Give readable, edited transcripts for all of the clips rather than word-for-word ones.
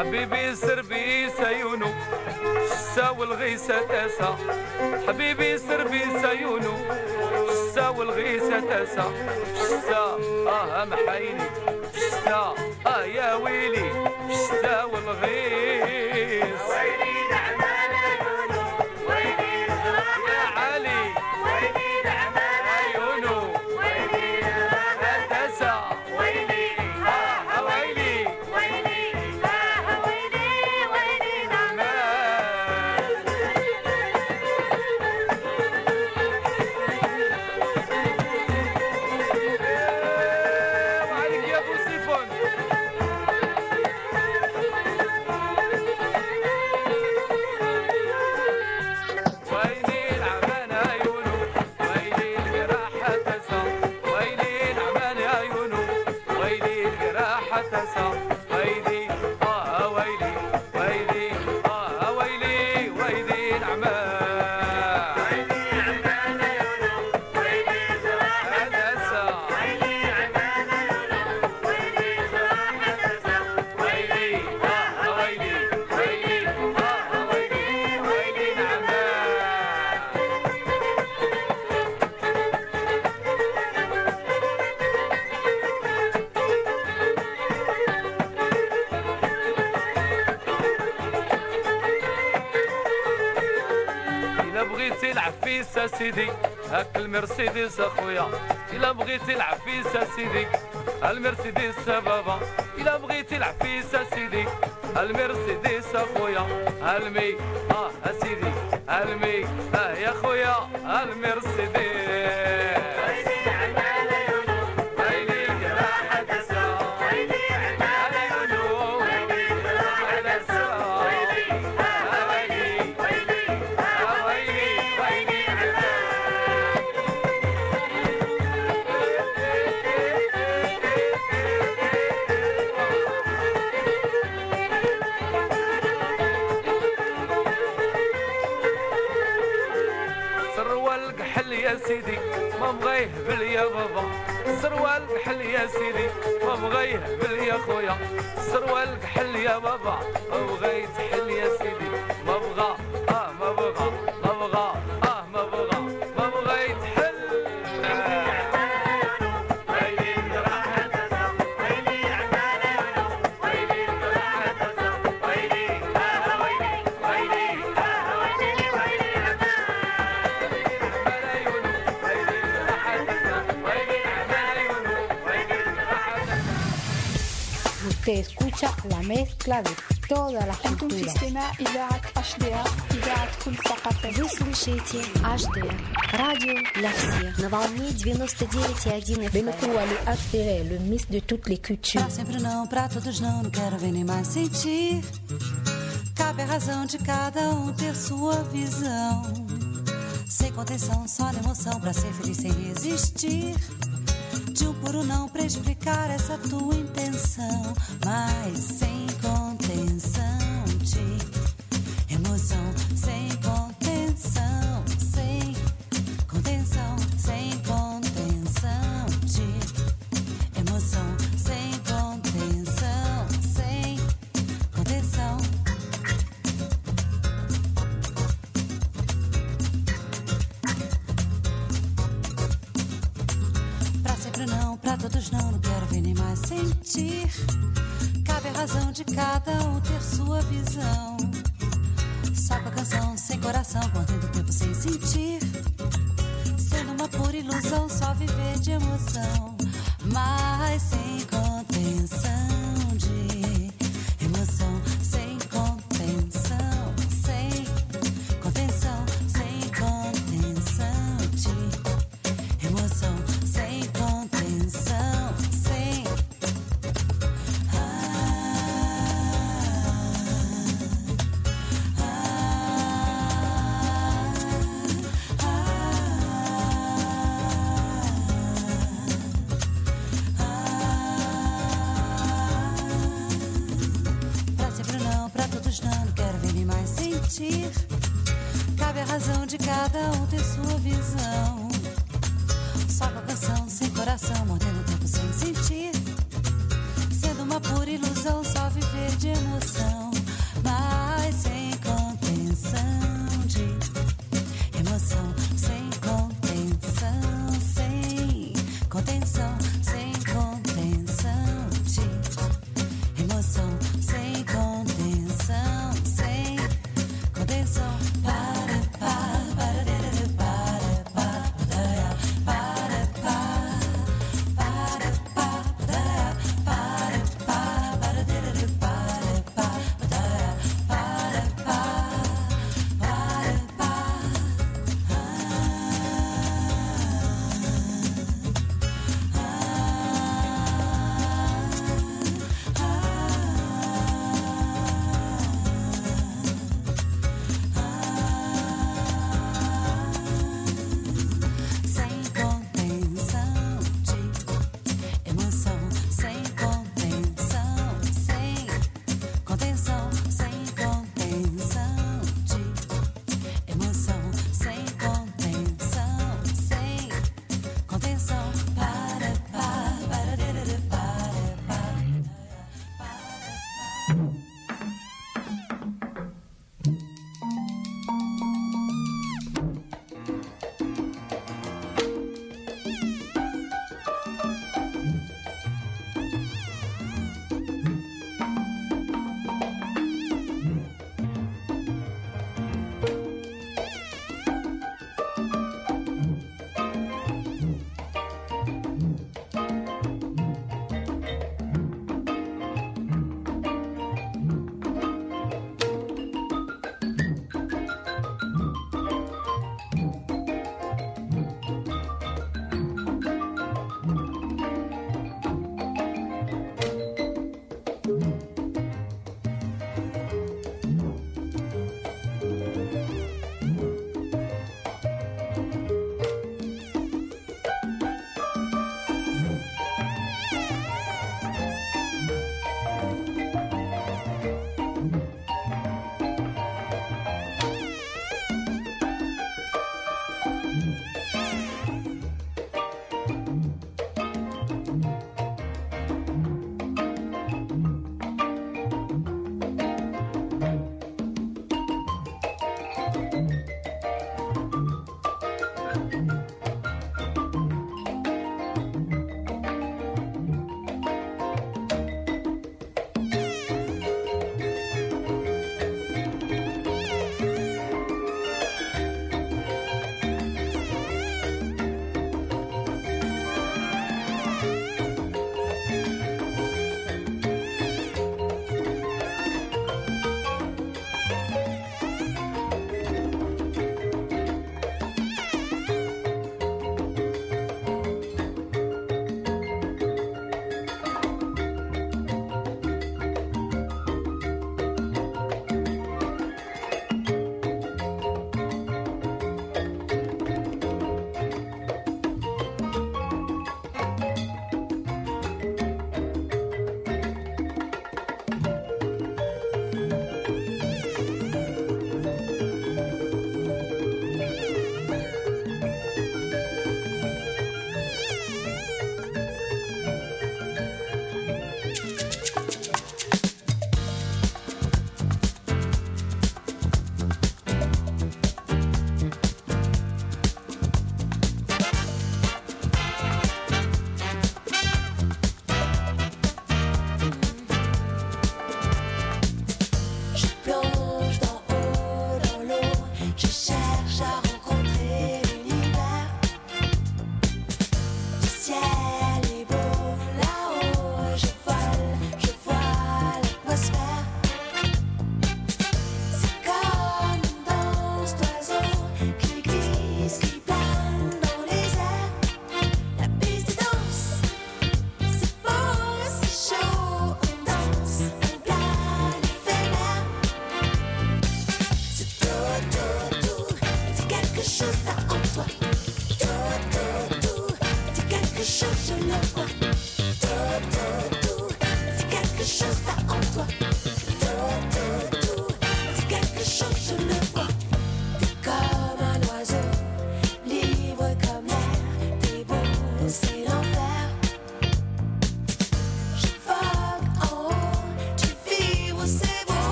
حبيبي سربي سيونو الشتا والغيسة تاسا حبيبي سربي سيونو الشتا والغيسة تاسا الشتا محايني الشتا يا ويلي الشتا والغيس ويلي نعمان عيونو ويلي يا علي ويلي نعمان عيونو ويلي تاسا ويلي ويلي ويلي ويلي نعمان وعليك يا ابو سيفون ويلي العمان عيونو ويلي الجراحة تسا ويلي العمان عيونو ويلي الجراحة تسا ويلي ويلي ويلي ويلي ويلي العمان ويلي نعمان عيونو ويلي جراحة تسا ويلي نعمان عيونو ويلي جراحة ويلي ويلي ويلي ويلي العمان إلا بغيتي العفيسة سيدي هاك المرسيدس أخويا إلا بغيتي العفيسة سيدي المرسيدس بابا إلا بغيتي العفيسة سيدي المرسيدس أخويا المي سيدي المي يا خويا المرسيدس ويلي نعمان عيونو ويلي الجراحة تسا ويلي نعمان عيونو ويلي جراحة ويلي ويلي ويلي ويلي سروال قحل يا سيدي ما بغيه بل يا بابا سروال قحل يا سيدي ما بغيه بل يا خويا سروال قحل يا بابا ما بغيت حل يا سيدي ما بغى ما بغى ما بغى ما بغى ما بغيت حل ويلي جراحة ويلي نعمان عيونو ويلي جراحة ويلي ويلي ويلي ويلي Usted escucha la mezcla de toda la أنتم في cultura. استماع إذاعة HDR إذاعة كل ثقافة. Вы слушаете HDR, радио для всех, на волне 99,1 FM. Benoît HDR, le mix de toutes les cultures. Pra sempre não, pra todos não, não quero ver nem mais sentir. Cabe a razão de cada um ter sua visão. Sem contenção, só na emoção, pra ser feliz sem resistir. De um puro não pra explicar essa tua intenção. Mas sem contenção de emoção. Sem contenção, sem contenção, sem contenção de emoção. Sem contenção, sem contenção. Pra sempre não, pra todos não, não quero ver nem mais sentir. Cabe a razão de cada um ter sua visão. Só com a canção, sem coração, contendo o tempo sem sentir. Sendo uma pura ilusão, só viver de emoção. Mas sem contenção de emoção. Sem contenção, sem contenção, sem contenção de emoção. Sem contenção, sem Pra sempre não, pra todos não, não quero ver nem mais sentir. Cabe a razão de cada um ter sua visão. Só com a canção, sem coração, mordendo o tempo sem sentir. Sendo uma pura ilusão, só viver de emoção. emoção sem contenção, sem contenção. Para, para,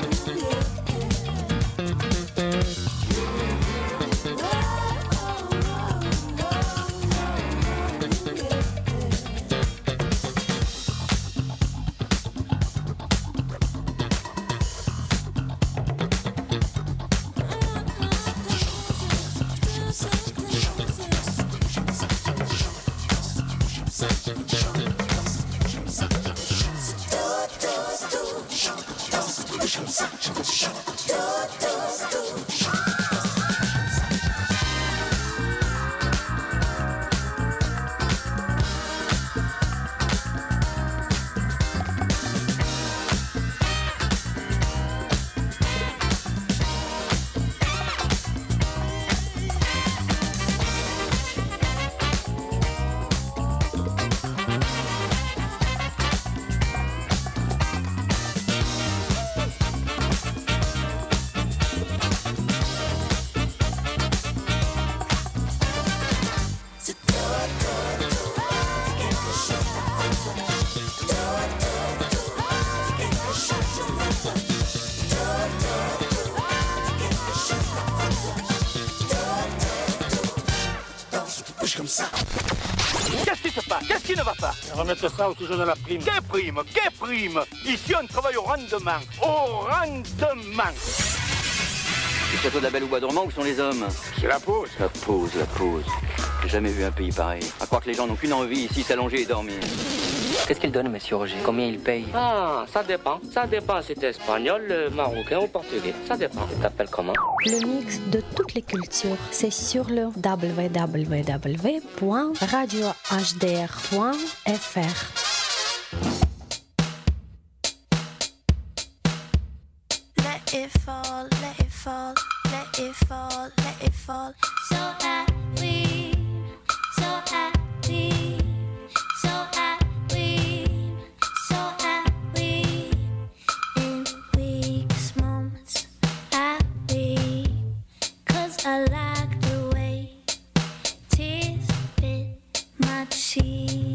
Qu'est-ce qui se passe? Qu'est-ce qui ne va pas? Remettre ça au sujet de la prime. Quelle prime? Quelle prime? Ici, on travaille au rendement. Au rendement. Le château de la Belle au Bois dormant, où sont les hommes? C'est la pause. La pause, la pause. J'ai jamais vu un pays pareil. À croire que les gens n'ont qu'une envie ici, s'allonger et dormir. Qu'est-ce qu'il donne, monsieur Roger? Combien il paye? Ah, ça dépend. Ça dépend si t'es espagnol, marocain ou portugais. Ça dépend. Tu t'appelles comment? Le mix de toutes les cultures, c'est sur le www.radiohdr.fr. Let it fall, let it fall, let it fall, let it fall. So happy, so happy, so happy, so happy. In weeks, months, happy. 'Cause I like the way tears fit my cheek.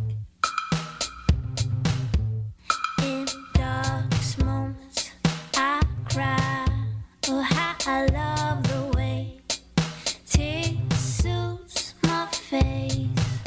In darkest moments, I cry. Oh, how I love the way tears suits my face.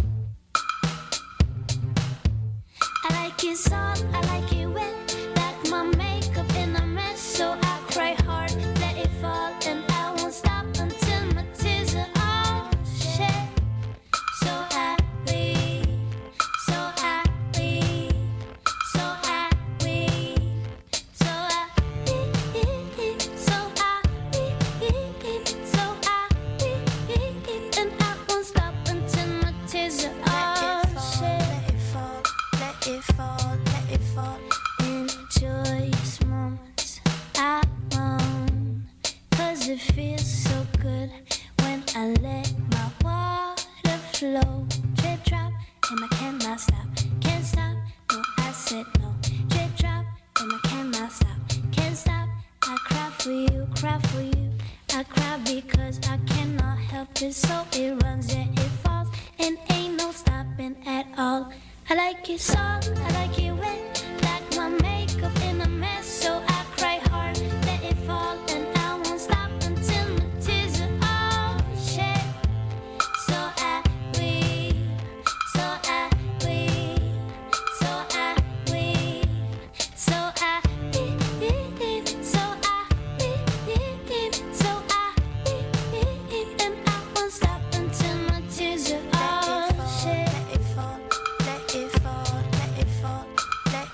I like it soft, I like it wet, like my makeup in a mess. So I cry hard, let it fall, and I won't stop until my tears are all shed. So happy, so happy, so happy, so happy, so happy, so happy, and I won't stop until my tears are all shed. Let it fall, let it fall, let it fall. In joyous moments, I moan, 'cause it feels so good when I let my water flow. Drip drop, and I cannot stop, can't stop. No, I said no. Drip drop, and I cannot stop, can't stop. I cry for you, cry for you. I cry because I cannot help it, so it runs, yeah, it falls, and ain't no stopping at all. I like it soft, I like it wet, like my makeup in a mess. So I cry hard, let it fall, and I won't stop until my tears are all shed. So happy, so happy, so happy, so happy, so happy, so happy, and I won't stop until my tears are all shed. Let it fall, let it fall, let it fall, let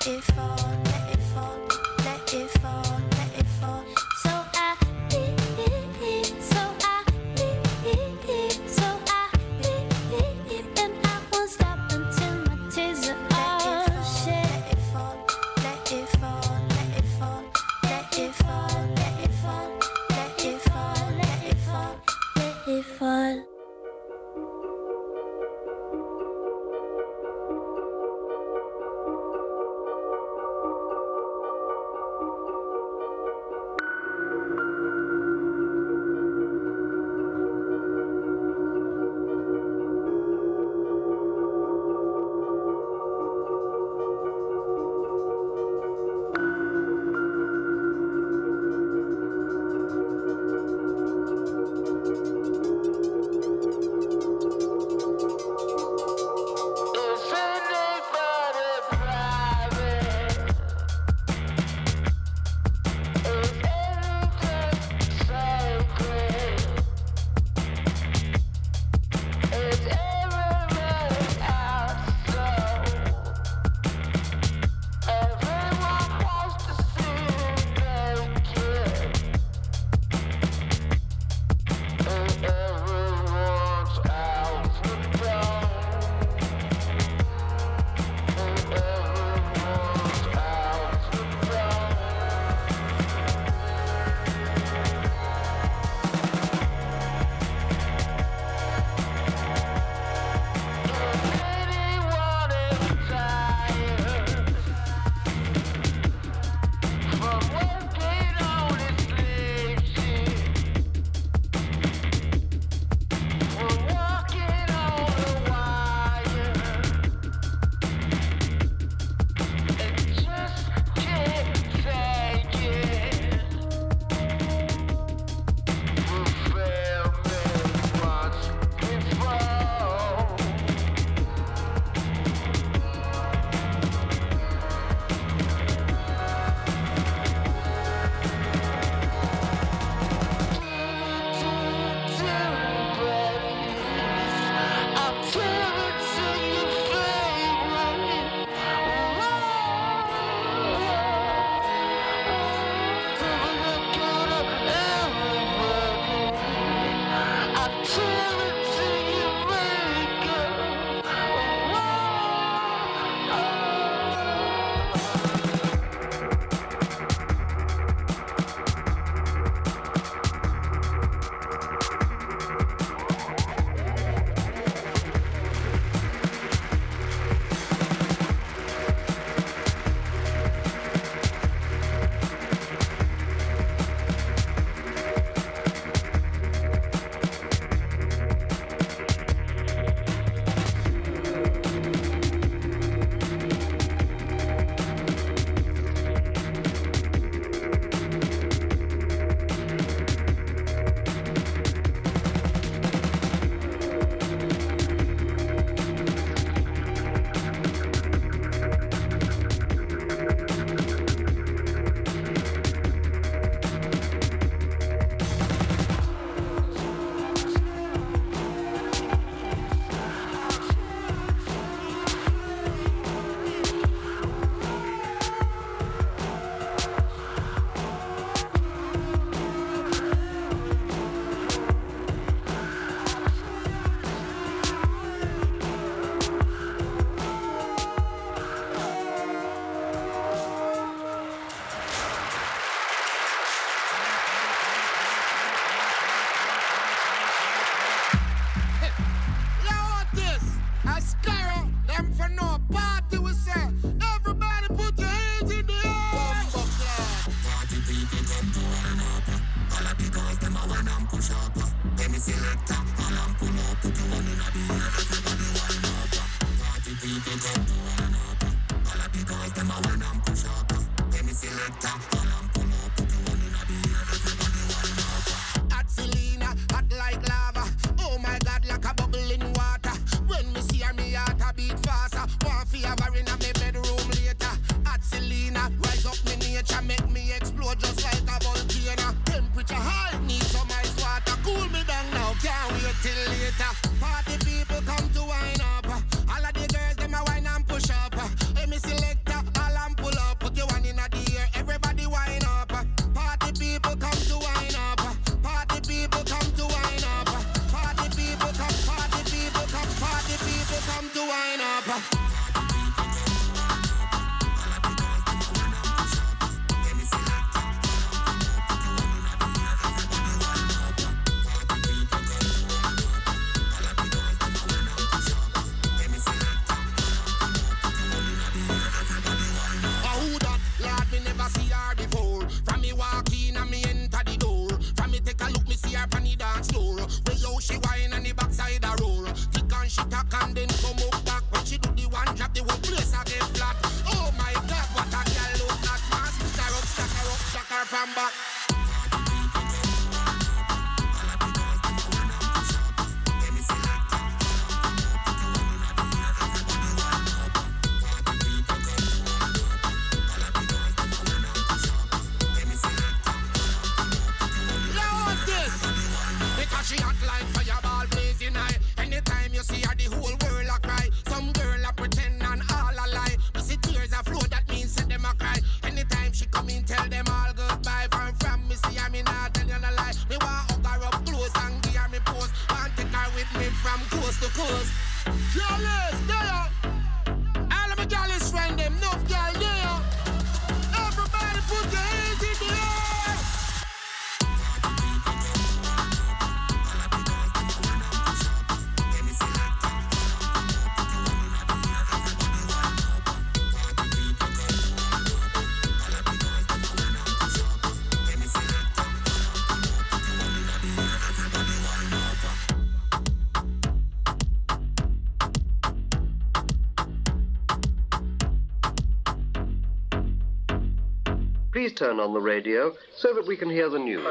Please turn on the radio so that we can hear the news.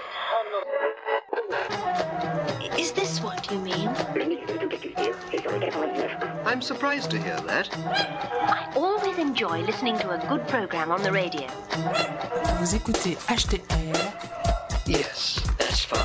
Is this what you mean? I'm surprised to hear that. I always enjoy listening to a good program on the radio. Vous écoutez HTR. Yes, that's fine.